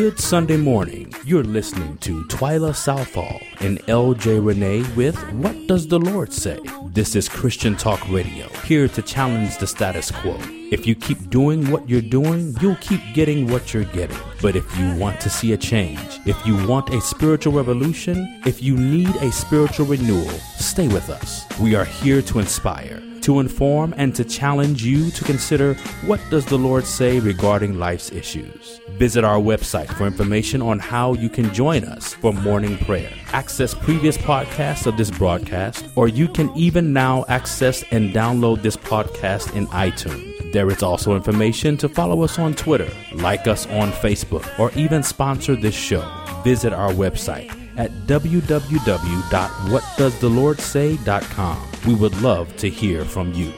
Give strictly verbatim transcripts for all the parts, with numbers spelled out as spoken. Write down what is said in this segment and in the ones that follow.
Good Sunday morning. You're listening to Twyla Southall and L J Renee with What Does the Lord Say? This is Christian Talk Radio, here to challenge the status quo. If you keep doing what you're doing, you'll keep getting what you're getting. But if you want to see a change, if you want a spiritual revolution, if you need a spiritual renewal, stay with us. We are here to inspire, to inform, and to challenge you to consider what does the Lord say regarding life's issues. Visit our website for information on how you can join us for morning prayer, access previous podcasts of this broadcast, or you can even now access and download this podcast in iTunes. There is also information to follow us on Twitter, like us on Facebook, or even sponsor this show. Visit our website at w w w dot what does the lord say dot com. We would love to hear from you.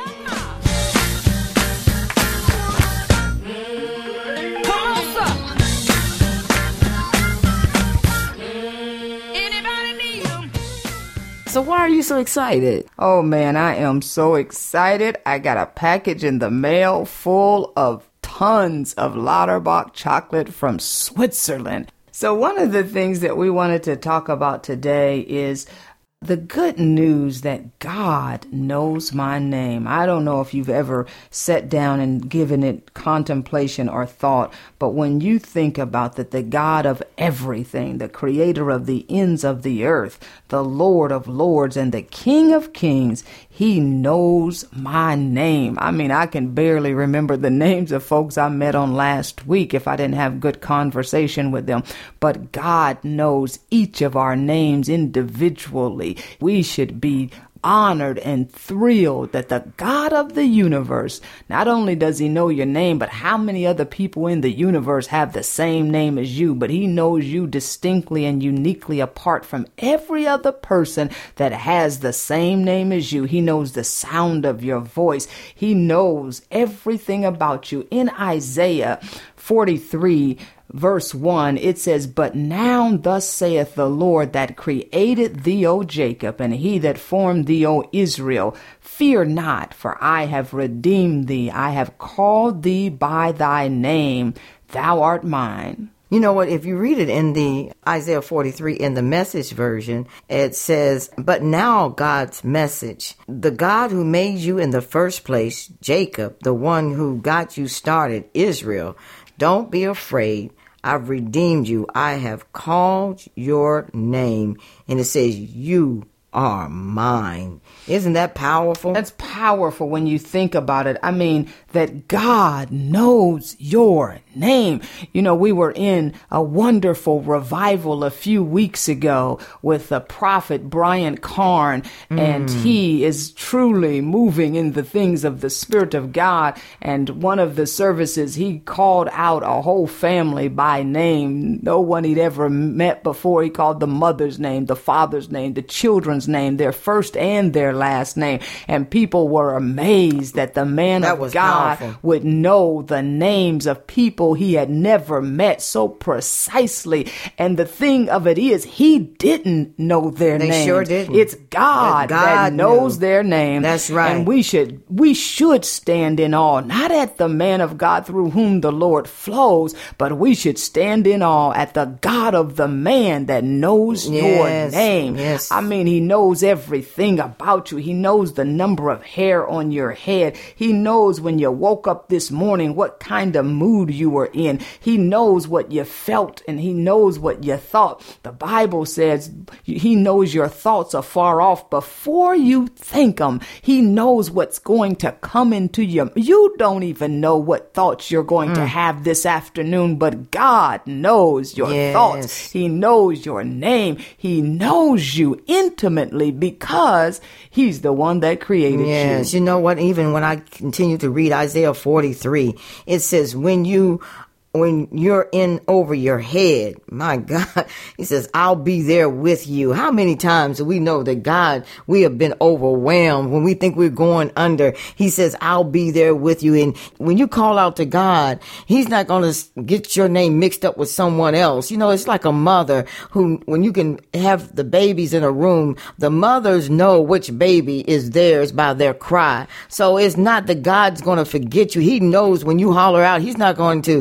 So why are you so excited? Oh man, I am so excited. I got a package in the mail full of tons of Lauterbach chocolate from Switzerland. So one of the things that we wanted to talk about today is the good news that God knows my name. I don't know if you've ever sat down and given it contemplation or thought, but when you think about that, the God of everything, the creator of the ends of the earth, the Lord of lords, and the King of kings, he knows my name. I mean, I can barely remember the names of folks I met on last week if I didn't have good conversation with them. But God knows each of our names individually. We should be honored and thrilled that the God of the universe, not only does he know your name, but how many other people in the universe have the same name as you, but he knows you distinctly and uniquely apart from every other person that has the same name as you. He knows the sound of your voice. He knows everything about you. In Isaiah forty-three, verse one, it says, "But now thus saith the Lord that created thee, O Jacob, and he that formed thee, O Israel, fear not, for I have redeemed thee. I have called thee by thy name. Thou art mine." You know what? If you read it in the Isaiah forty-three in the Message version, it says, "But now God's message, the God who made you in the first place, Jacob, the one who got you started, Israel, don't be afraid. I've redeemed you. I have called your name." And it says, "You are mine." Isn't that powerful? That's powerful when you think about it. I mean, that God knows your name. You know, we were in a wonderful revival a few weeks ago with the prophet Brian Carn, mm. and he is truly moving in the things of the Spirit of God. And one of the services, he called out a whole family by name, no one he'd ever met before. He called the mother's name, the father's name, the children's name, their first and their last name. And people were amazed that the man that of was God powerful. would know the names of people he had never met so precisely. And the thing of it is, he didn't know their they names. They sure didn't. It's God, God that knows knew. their name. That's right. And we should we should stand in awe, not at the man of God through whom the Lord flows, but we should stand in awe at the God of the man that knows yes. your name. Yes. I mean, he knows everything about you. He knows the number of hair on your head. He knows when you woke up this morning what kind of mood you were in. He knows what you felt, and he knows what you thought. The Bible says he knows your thoughts are far off before you think them. He knows what's going to come into you. You don't even know what thoughts you're going mm. to have this afternoon, but God knows your yes. thoughts. He knows your name. He knows you intimately because he's the one that created yes. you. Yes, you know what? Even when I continue to read Isaiah forty-three, it says, when you when you're in over your head, my God, he says, I'll be there with you. How many times do we know that God, we have been overwhelmed when we think we're going under? He says, I'll be there with you. And when you call out to God, he's not going to get your name mixed up with someone else. You know, it's like a mother who, when you can have the babies in a room, the mothers know which baby is theirs by their cry. So it's not that God's going to forget you. He knows when you holler out, he's not going to miss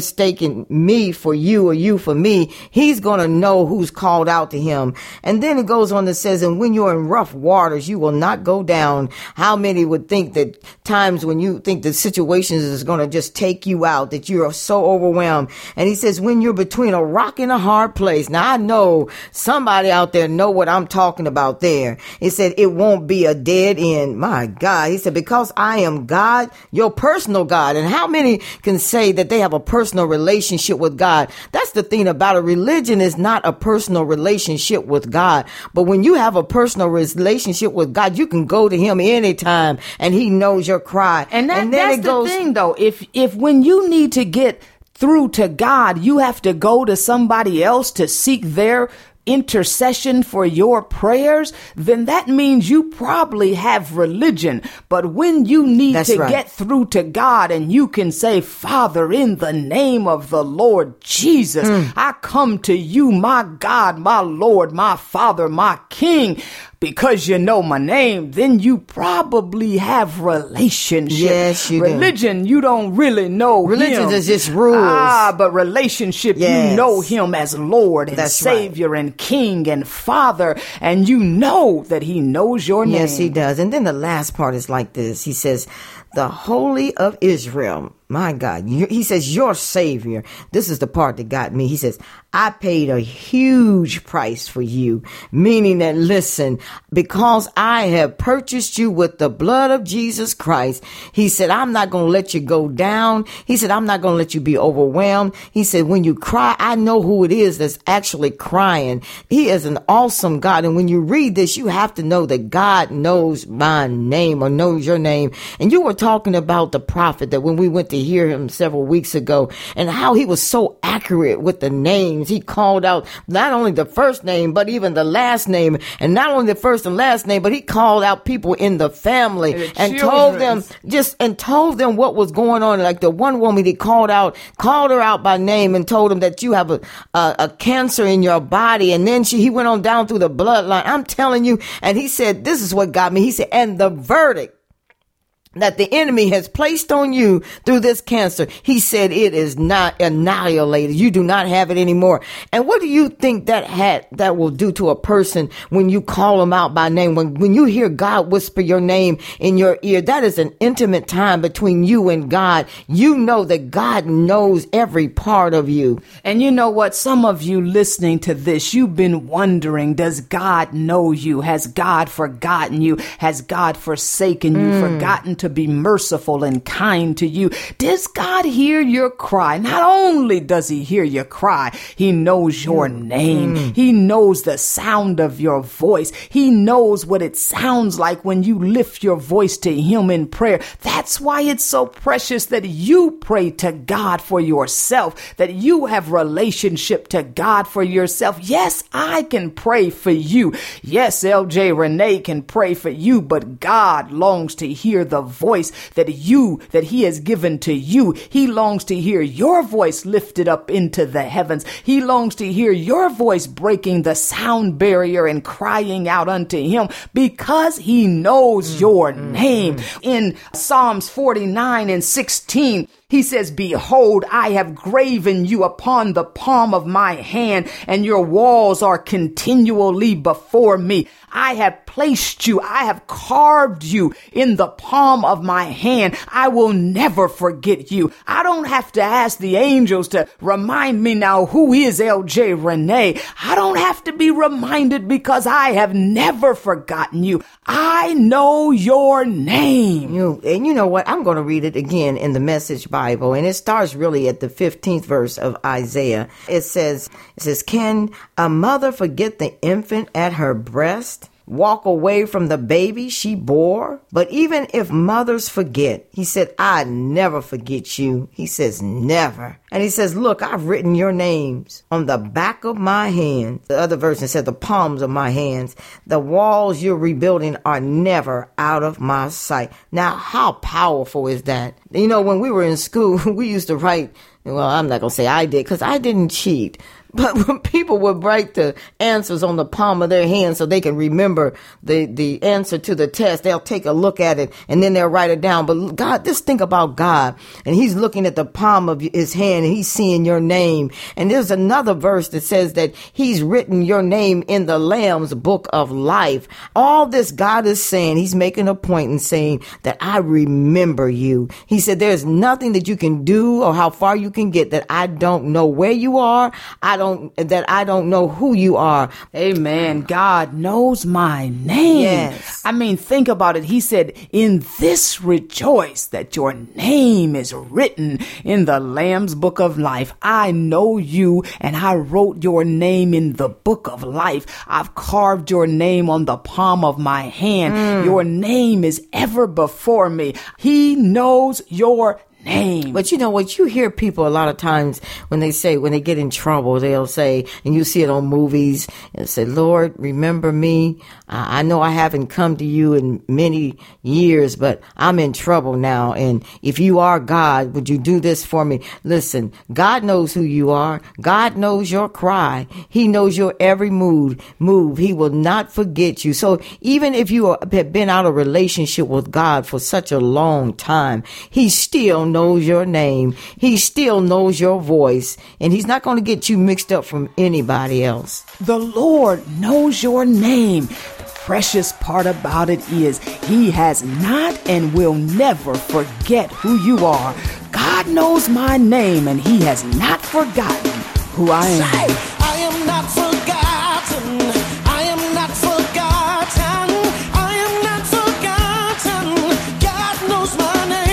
mistaken me for you or you for me, he's going to know who's called out to him. And then it goes on and says, and when you're in rough waters, you will not go down. How many would think that times when you think the situations is going to just take you out, that you are so overwhelmed? And he says, when you're between a rock and a hard place. Now I know somebody out there know what I'm talking about there. He said, it won't be a dead end. My God. He said, because I am God, your personal God. And how many can say that they have a personal relationship with God? That's the thing about it. Religion is not a personal relationship with God. But when you have a personal relationship with God, you can go to him anytime and he knows your cry. And, that, and then that's it goes, the thing, though. If if when you need to get through to God, you have to go to somebody else to seek their intercession for your prayers, then that means you probably have religion. But when you need That's to right. get through to God and you can say, Father, in the name of the Lord Jesus, mm. I come to you, my God, my Lord, my Father, my King, because you know my name, then you probably have relationship. Yes, you Religion, do. you don't really know Religion him. is just rules. Ah, but relationship, Yes. you know him as Lord and That's Savior right. and King and Father, and you know that he knows your name. Yes, he does. And then the last part is like this. He says, the Holy of Israel, my God, he says, your Savior. This is the part that got me. He says, I paid a huge price for you, meaning that, listen, because I have purchased you with the blood of Jesus Christ, he said, I'm not going to let you go down. He said, I'm not going to let you be overwhelmed. He said, when you cry, I know who it is that's actually crying. He is an awesome God. And when you read this, you have to know that God knows my name or knows your name. And you were talking about the prophet that when we went to hear him several weeks ago and how he was so accurate with the names. He called out not only the first name, but even the last name, and not only the first and last name, but he called out people in the family the and told them children's. just and told them what was going on. Like the one woman he called out, called her out by name and told them that you have a, a, a cancer in your body. And then she, he went on down through the bloodline. I'm telling you. And he said, this is what got me. He said, and the verdict that the enemy has placed on you through this cancer, he said it is not annihilated. You do not have it anymore. And what do you think that had that will do to a person when you call them out by name? When when you hear God whisper your name in your ear, that is an intimate time between you and God. You know that God knows every part of you. And you know what? Some of you listening to this, you've been wondering, does God know you? Has God forgotten you? Has God forsaken you? Mm. Forgotten to be merciful and kind to you? Does God hear your cry? Not only does he hear your cry, he knows your name. Mm. He knows the sound of your voice. He knows what it sounds like when you lift your voice to him in prayer. That's why it's so precious that you pray to God for yourself, that you have relationship to God for yourself. Yes, I can pray for you. Yes, L J Renee can pray for you, but God longs to hear the voice that you, that he has given to you. He longs to hear your voice lifted up into the heavens. He longs to hear your voice breaking the sound barrier and crying out unto him because he knows mm, your mm, name. Mm. In Psalms forty-nine and sixteen, he says, behold, I have graven you upon the palm of my hand, and your walls are continually before me. I have placed you, I have carved you in the palm of my hand. I will never forget you. I don't have to ask the angels to remind me now who is L J Renee. I don't have to be reminded because I have never forgotten you. I know your name. You, and you know what? I'm going to read it again in the Message Bible, and it starts really at the fifteenth verse of Isaiah. It says, it says, can a mother forget the infant at her breast? Walk away from the baby she bore? But even if mothers forget, he said, I never forget you. He says, never. And he says, look, I've written your names on the back of my hand. The other version said the palms of my hands. The walls you're rebuilding are never out of my sight. Now, how powerful is that? You know, when we were in school, we used to write, well, I'm not going to say I did because I didn't cheat. But when people would write the answers on the palm of their hand so they can remember the, the answer to the test, they'll take a look at it and then they'll write it down. But God, just think about God, and he's looking at the palm of his hand and he's seeing your name. And there's another verse that says that he's written your name in the Lamb's book of life. All this God is saying, he's making a point and saying that I remember you. He said, there's nothing that you can do or how far you can get that I don't know where you are. I don't, that I don't know who you are. Amen. God knows my name. Yes. I mean, think about it. He said, in this rejoice that your name is written in the Lamb's book of life. I know you, and I wrote your name in the book of life. I've carved your name on the palm of my hand. Mm. Your name is ever before me. He knows your name. But you know what? You hear people a lot of times when they say, when they get in trouble, they'll say, and you see it on movies, and say, Lord, remember me. Uh, I know I haven't come to you in many years, but I'm in trouble now. And if you are God, would you do this for me? Listen, God knows who you are. God knows your cry. He knows your every mood, move. He will not forget you. So even if you have been out of relationship with God for such a long time, he still knows your name. He still knows your voice, and he's not going to get you mixed up from anybody else. The Lord knows your name. The precious part about it is he has not and will never forget who you are. God knows my name, and he has not forgotten who I am. Say, I am not forgotten. I am not forgotten. I am not forgotten. God knows my name.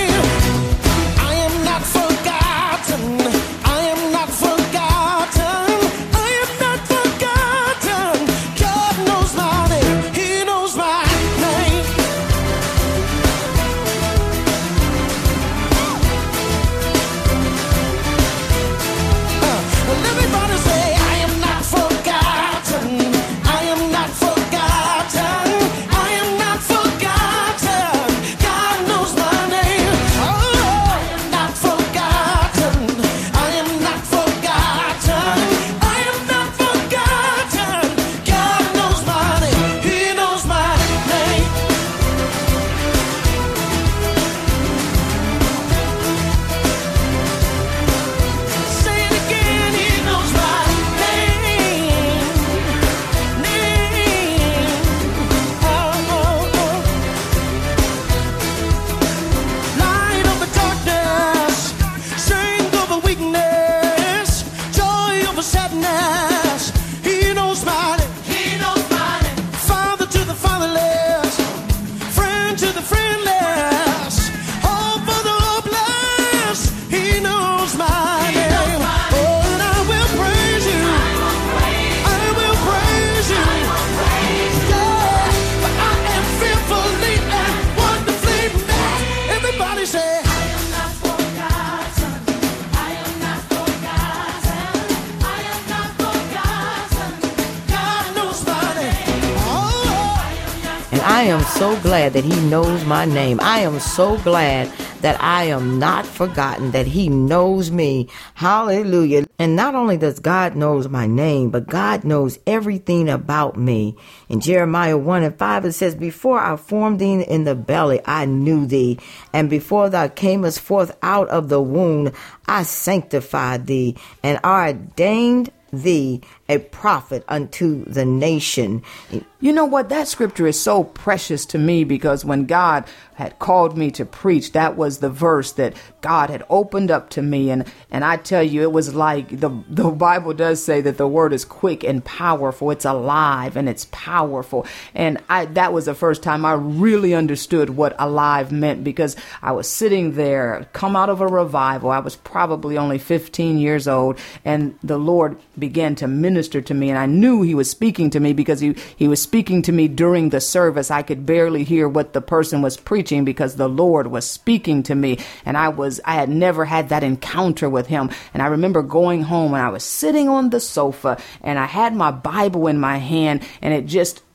I am so glad that he knows my name. I am so glad that I am not forgotten, that he knows me. Hallelujah. And not only does God knows my name, but God knows everything about me. In Jeremiah one and five, it says, before I formed thee in the belly, I knew thee. And before thou camest forth out of the womb, I sanctified thee and ordained thee a prophet unto the nation. You know what? That scripture is so precious to me because when God had called me to preach, that was the verse that God had opened up to me. And, and I tell you, it was like the, the Bible does say that the word is quick and powerful. It's alive and it's powerful. And I, that was the first time I really understood what alive meant because I was sitting there, come out of a revival. I was probably only fifteen years old, and the Lord began to minister to me. And I knew he was speaking to me because he, he was speaking to me during the service. I could barely hear what the person was preaching because the Lord was speaking to me. And I was, I had never had that encounter with him. And I remember going home and I was sitting on the sofa and I had my Bible in my hand, and it just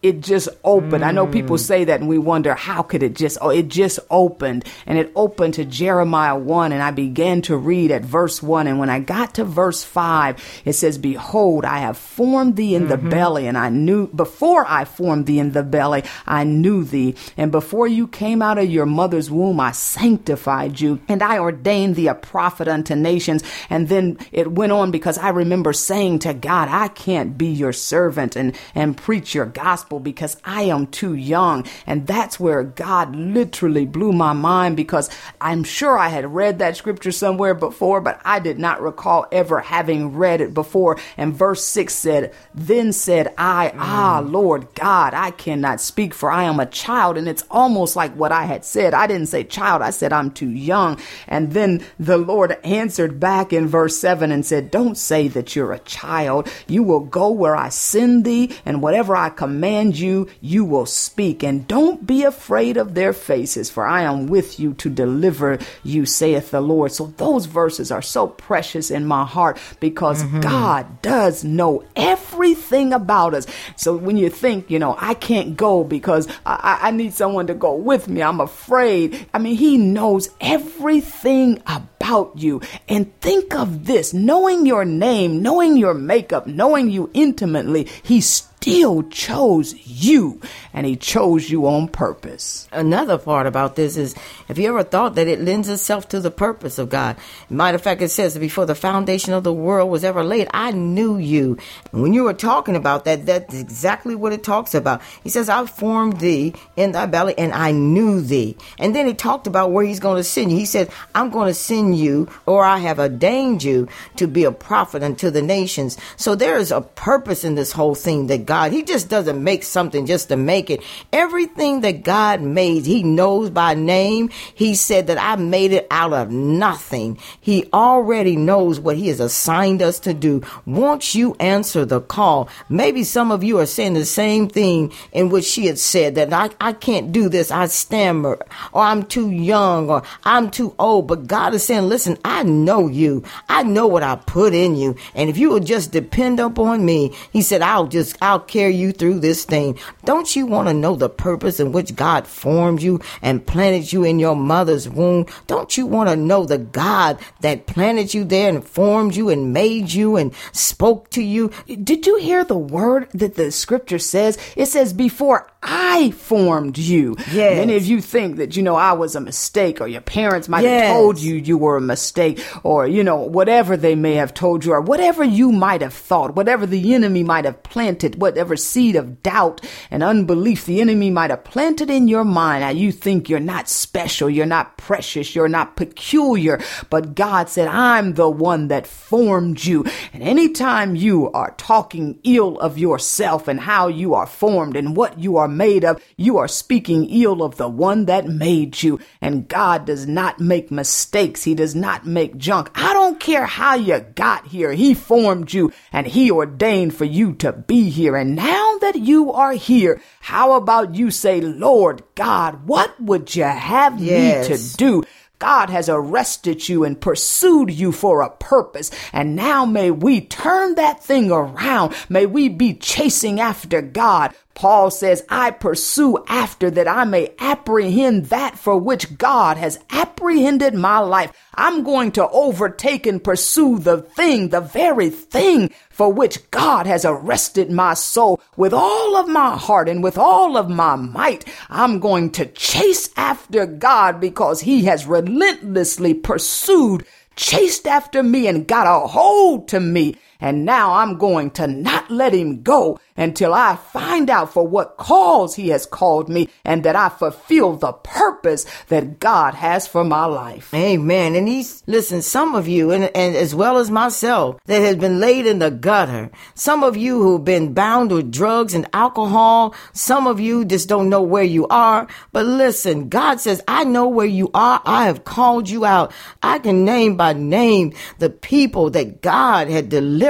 it just opened. Mm. I know people say that and we wonder, how could it just, oh, it just opened. And it opened to Jeremiah one. And I began to read at verse one. And when I got to verse five, it says, behold, I have formed thee in mm-hmm. the belly. And I knew, before I formed thee in the belly, I knew thee. And before you came out of your mother's womb, I sanctified you. And I ordained thee a prophet unto nations. And then it went on, because I remember saying to God, I can't be your servant and, and preach your gospel because I am too young. And that's where God literally blew my mind, because I'm sure I had read that scripture somewhere before, but I did not recall ever having read it before. And verse six said, then said I, mm. ah, Lord God, I cannot speak, for I am a child. And it's almost like what I had said. I didn't say child. I said, I'm too young. And then the Lord answered back in verse seven and said, don't say that you're a child. You will go where I send thee, and whatever I command you, you will speak. And don't be afraid of their faces, for I am with you to deliver you, saith the Lord. So those verses are so precious in my heart, because mm-hmm. God does know everything about us. So when you think, you know, I can't go because I, I need someone to go with me, I'm afraid. I mean, he knows everything about you. And think of this, knowing your name, knowing your makeup, knowing you intimately, he still chose you, and he chose you on purpose. Another part about this is, have you ever thought that it lends itself to the purpose of God? Matter of fact, it says, before the foundation of the world was ever laid, I knew you. And when you were talking about that, that's exactly what it talks about. He says, I formed thee in thy belly, and I knew thee. And then he talked about where he's going to send you. He said, I'm going to send you, or I have ordained you to be a prophet unto the nations. So there is a purpose in this whole thing that God God. He just doesn't make something just to make it. Everything that God made, he knows by name. He said that I made it out of nothing. He already knows what he has assigned us to do. Won't you answer the call? Maybe some of you are saying the same thing in which she had said, that I, I can't do this. I stammer, or I'm too young, or I'm too old. But God is saying, listen, I know you. I know what I put in you. And if you will just depend upon me, he said, I'll just, I'll carry you through this thing. Don't you want to know the purpose in which God formed you and planted you in your mother's womb? Don't you want to know the God that planted you there and formed you and made you and spoke to you? Did you hear the word that the scripture says? It says, before I formed you. Yes. Many of you think that, you know, I was a mistake, or your parents might yes. have told you you were a mistake, or, you know, whatever they may have told you, or whatever you might have thought, whatever the enemy might have planted, whatever seed of doubt and unbelief the enemy might have planted in your mind. Now you think you're not special, you're not precious, you're not peculiar, but God said, I'm the one that formed you. And anytime you are talking ill of yourself and how you are formed and what you are made of, you are speaking ill of the one that made you. And God does not make mistakes. He does not make junk. I don't care how you got here. He formed you and he ordained for you to be here. And now that you are here, how about you say, Lord God, what would you have yes. me to do? God has arrested you and pursued you for a purpose. And now may we turn that thing around. May we be chasing after God. Paul says, I pursue after that I may apprehend that for which God has apprehended my life. I'm going to overtake and pursue the thing, the very thing for which God has arrested my soul with all of my heart and with all of my might. I'm going to chase after God because he has relentlessly pursued, chased after me and got a hold to me. And now I'm going to not let him go until I find out for what cause he has called me and that I fulfill the purpose that God has for my life. Amen. And he's, listen, some of you, and, and as well as myself, that has been laid in the gutter. Some of you who've been bound with drugs and alcohol. Some of you just don't know where you are. But listen, God says, I know where you are. I have called you out. I can name by name the people that God had delivered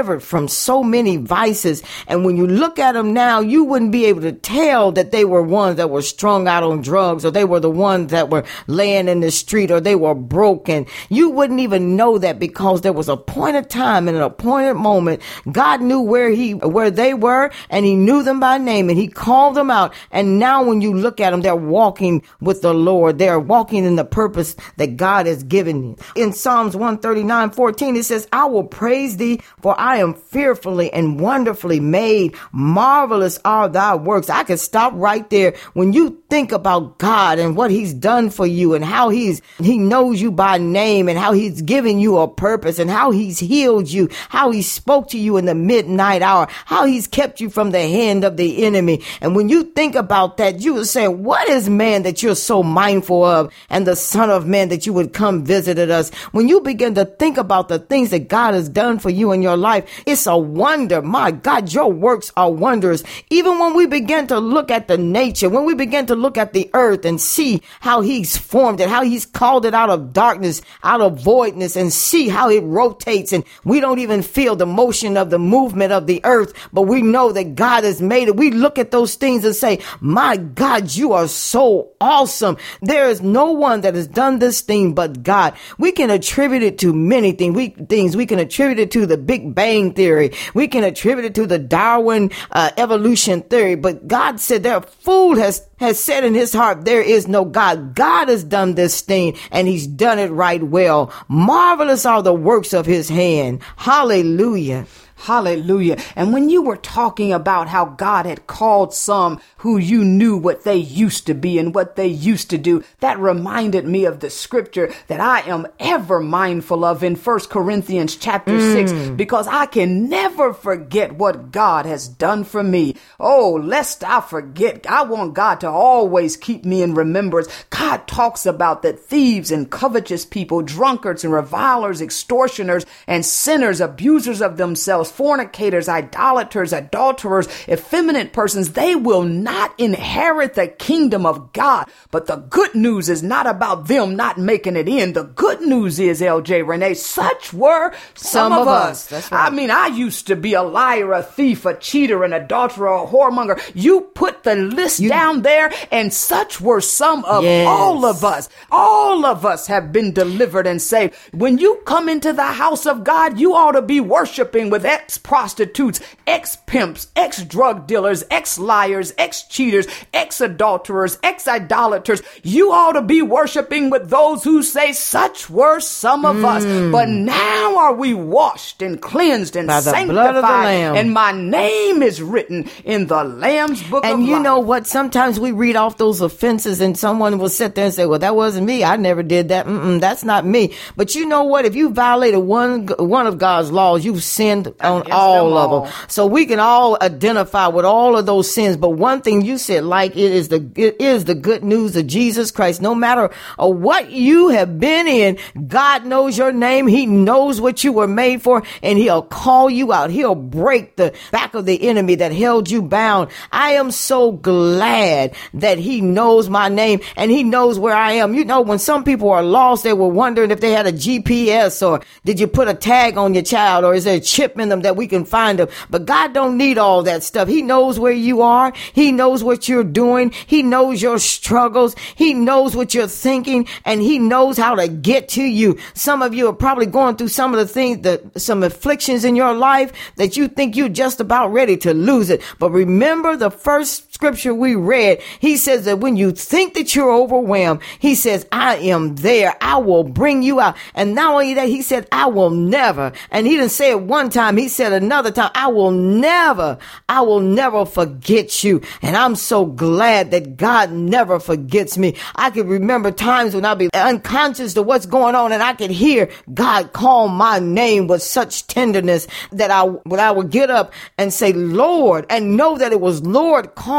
delivered from so many vices. And when you look at them now, you wouldn't be able to tell that they were ones that were strung out on drugs, or they were the ones that were laying in the street, or they were broken. You wouldn't even know that, because there was a point of time and an appointed moment. God knew where he, where they were, and he knew them by name, and he called them out. And now when you look at them, they're walking with the Lord. They're walking in the purpose that God has given you. In Psalms one thirty-nine fourteen, it says, I will praise thee, for I am fearfully and wonderfully made. Marvelous are thy works. I could stop right there. When you think about God and what he's done for you, and how he's, he knows you by name, and how he's given you a purpose, and how he's healed you, how he spoke to you in the midnight hour, how he's kept you from the hand of the enemy. And when you think about that, you would say, what is man that you're so mindful of, and the son of man that you would come visit us? When you begin to think about the things that God has done for you in your life, it's a wonder. My God, your works are wondrous. Even when we begin to look at the nature, when we begin to look at the earth and see how he's formed it, how he's called it out of darkness, out of voidness, and see how it rotates, and we don't even feel the motion of the movement of the earth, but we know that God has made it. We look at those things and say, my God, you are so awesome. There is no one that has done this thing but God. We can attribute it to many things. We, things. we can attribute it to the Big Bang Theory. We can attribute it to the Darwin uh, evolution theory. But God said, their fool has, has said in his heart, there is no God. God has done this thing, and he's done it right well. Marvelous are the works of his hand. Hallelujah. Hallelujah. And when you were talking about how God had called some who you knew what they used to be and what they used to do, that reminded me of the scripture that I am ever mindful of in First Corinthians chapter mm. six, because I can never forget what God has done for me. Oh, lest I forget. I want God to always keep me in remembrance. God talks about that thieves and covetous people, drunkards and revilers, extortioners and sinners, abusers of themselves, fornicators, idolaters, adulterers, effeminate persons, they will not inherit the kingdom of God. But the good news is not about them not making it in. The good news is, L J Renee, such were some, some of, of us. us. That's right. I mean, I used to be a liar, a thief, a cheater, an adulterer, a whoremonger. You put the list you, down there, and such were some of yes. all of us. All of us have been delivered and saved. When you come into the house of God, you ought to be worshiping with ex-prostitutes, ex-pimps, ex-drug dealers, ex-liars, ex-cheaters, ex-adulterers, ex-idolaters. You ought to be worshiping with those who say, such were some of mm. us. But now are we washed and cleansed and by the sanctified, blood of the Lamb. And my name is written in the Lamb's book and of life. And you know what? Sometimes we read off those offenses, and someone will sit there and say, well, that wasn't me. I never did that. Mm-mm, that's not me. But you know what? If you violated one, one of God's laws, you've sinned on all of them. So we can all identify with all of those sins. But one thing you said, like it is the it is the good news of Jesus Christ. No matter uh, what you have been in, God knows your name. He knows what you were made for, and he'll call you out. He'll break the back of the enemy that held you bound. I am so glad that he knows my name, and he knows where I am. You know, when some people are lost, they were wondering if they had a G P S, or did you put a tag on your child, or is there a chip in them that we can find them? But God don't need all that stuff. He knows where you are. He knows what you're doing. He knows your struggles. He knows what you're thinking, and he knows how to get to you. Some of you are probably going through some of the things that some afflictions in your life that you think you're just about ready to lose it. But remember the first scripture we read. He says that when you think that you're overwhelmed, he says, I am there. I will bring you out. And not only that, he said, I will never. And he didn't say it one time. He said another time, I will never, I will never forget you. And I'm so glad that God never forgets me. I can remember times when I'd be unconscious to what's going on, and I could hear God call my name with such tenderness that I, when I would get up and say, Lord, and know that it was Lord calling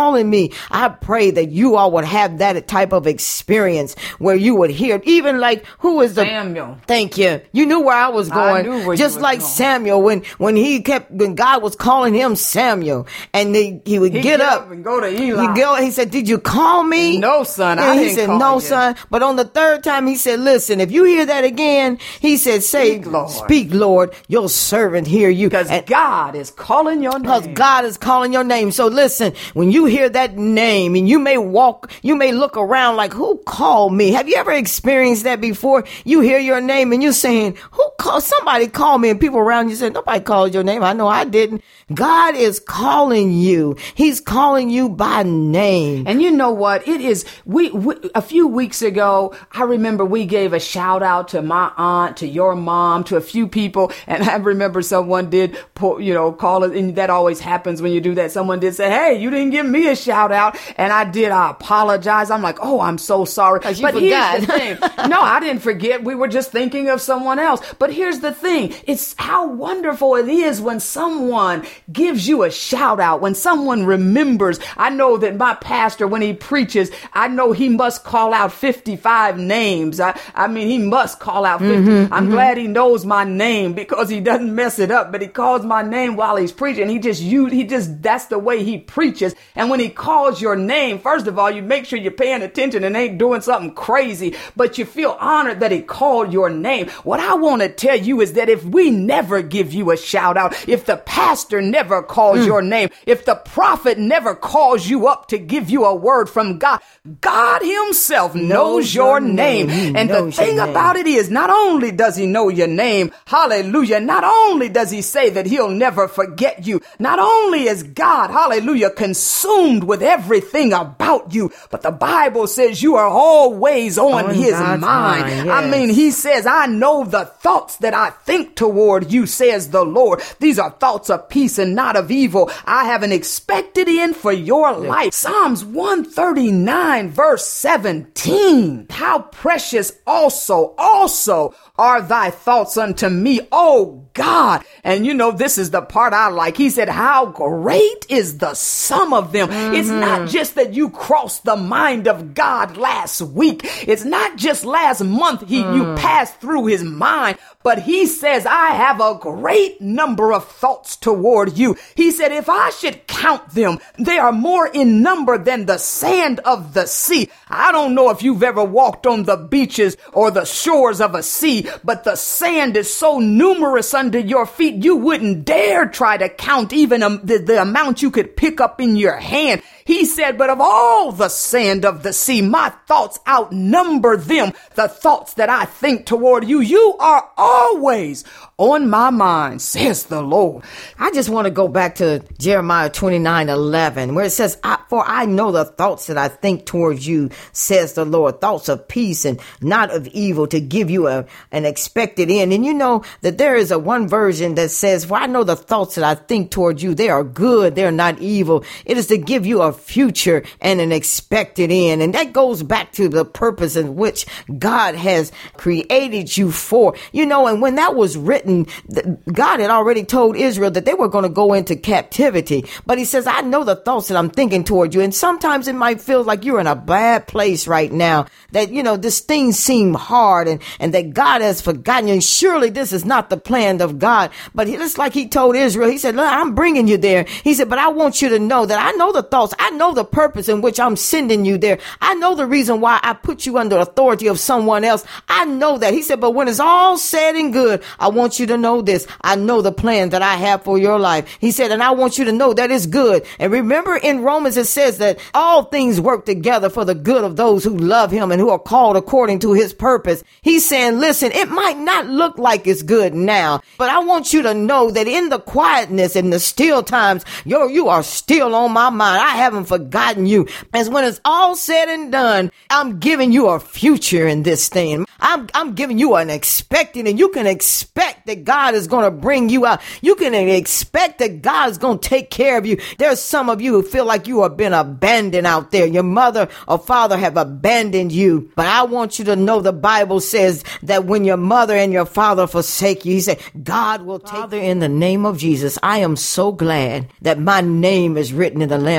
calling me. I pray that you all would have that type of experience where you would hear, even like, who is the Samuel. Thank you. You knew where I was going. I knew where Just you like was going. Samuel, when, when he kept, when God was calling him Samuel, and they, he would He'd get, get up, up and go to Eli. He go, he said, did you call me? No, son, I And he didn't said, call no, you. son. But on the third time, he said, listen, if you hear that again, he said, say, Speak, Lord. speak, Lord, your servant hear you. Because And- God is calling your because name. God is calling your name. So listen, when you hear that name, and you may walk, you may look around like, who called me? Have you ever experienced that before? You hear your name and you're saying, who called? Somebody called me, and people around you said, nobody called your name. I know I didn't. God is calling you. He's calling you by name. And you know what? It is, we, we, a few weeks ago, I remember we gave a shout out to my aunt, to your mom, to a few people. And I remember someone did, pull, you know, call it. And that always happens when you do that. Someone did say, hey, you didn't give me a shout out. And I did. I apologize. I'm like, oh, I'm so sorry. Because you but forgot. here's the thing. No, I didn't forget. We were just thinking of someone else. But here's the thing. It's how wonderful it is when someone gives you a shout out, when someone remembers. I know that my pastor, when he preaches, I know he must call out fifty-five names. I, I mean, he must call out fifty. Mm-hmm, I'm mm-hmm. glad he knows my name because he doesn't mess it up, but he calls my name while he's preaching. He just, you, he just, that's the way he preaches. And when he calls your name, first of all, you make sure you're paying attention and ain't doing something crazy, but you feel honored that he called your name. What I want to tell you is that if we never give you a shout out, if the pastor never calls mm. your name, if the prophet never calls you up to give you a word from God, God himself knows, knows your name. name. And the thing about it is, not only does he know your name, hallelujah, not only does he say that he'll never forget you, not only is God, hallelujah, consumed with everything about you, but the Bible says you are always on, on his God's mind. mind, yes. I mean, he says, I know the thoughts that I think toward you, says the Lord. These are thoughts of peace and not of evil. I have an expected end for your life. Psalms one thirty-nine verse seventeen. How precious also, also are thy thoughts unto me, O God. And you know, this is the part I like. He said, how great is the sum of them. Mm-hmm. It's not just that you crossed the mind of God last week. It's not just last month he mm. you passed through his mind, but he says, I have a great number of thoughts toward you. He said, if I should count them, they are more in number than the sand of the sea. I don't know if you've ever walked on the beaches or the shores of a sea, but the sand is so numerous under your feet, you wouldn't dare try to count even um, the, the amount you could pick up in your hand. He said, but of all the sand of the sea, my thoughts outnumber them. The thoughts that I think toward you, you are always on my mind, says the Lord. I just want to go back to Jeremiah twenty-nine eleven, where it says, I, for I know the thoughts that I think towards you, says the Lord, thoughts of peace and not of evil, to give you a, an expected end. And you know that there is a one version that says, for I know the thoughts that I think towards you, they are good, they're not evil. It is to give you a future and an expected end. And that goes back to the purpose in which God has created you for. You know, and when that was written, God had already told Israel that they were going to go into captivity. But he says, I know the thoughts that I'm thinking toward you. And sometimes it might feel like you're in a bad place right now, that, you know, this thing seems hard and, and that God has forgotten you. And surely this is not the plan of God. But it's like he told Israel, he said, look, I'm bringing you there. He said, but I want you to know that I know the thoughts. I know the purpose in which I'm sending you there. I know the reason why I put you under authority of someone else. I know that. He said, but when it's all said and good, I want you to know this. I know the plan that I have for your life. He said, and I want you to know that it's good. And remember in Romans, it says that all things work together for the good of those who love him and who are called according to his purpose. He's saying, listen, it might not look like it's good now, but I want you to know that in the quietness and the still times, yo, you are still on my mind. I haven't forgotten you. As when it's all said and done, I'm giving you a future in this thing. I'm, I'm giving you an expecting, and you can expect that God is going to bring you out. You can expect that God is going to take care of you. There's some of you who feel like you have been abandoned out there. Your mother or father have abandoned you. But I want you to know the Bible says that when your mother and your father forsake you, he said, God will take. Father, in the name of Jesus, I am so glad that my name is written in the Lamb's book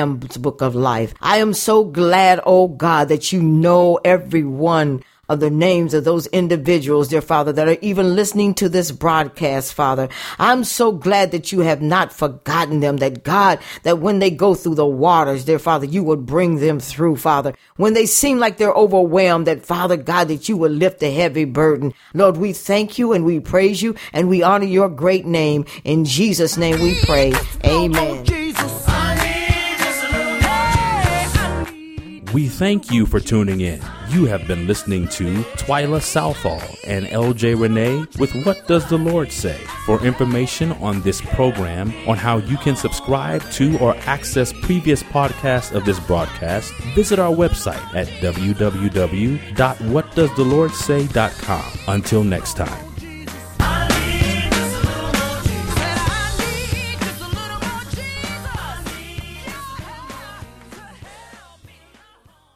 book of life. I am so glad, oh God, that you know every one of the names of those individuals, dear Father, that are even listening to this broadcast, Father. I'm so glad that you have not forgotten them, that God, that when they go through the waters, dear Father, you would bring them through, Father. When they seem like they're overwhelmed, that Father God, that you would lift the heavy burden. Lord, we thank you and we praise you and we honor your great name. In Jesus' name we pray. Amen. We thank you for tuning in. You have been listening to Twyla Southall and L J Renee with What Does the Lord Say? For information on this program, on how you can subscribe to or access previous podcasts of this broadcast, visit our website at w w w dot what does the lord say dot com. Until next time.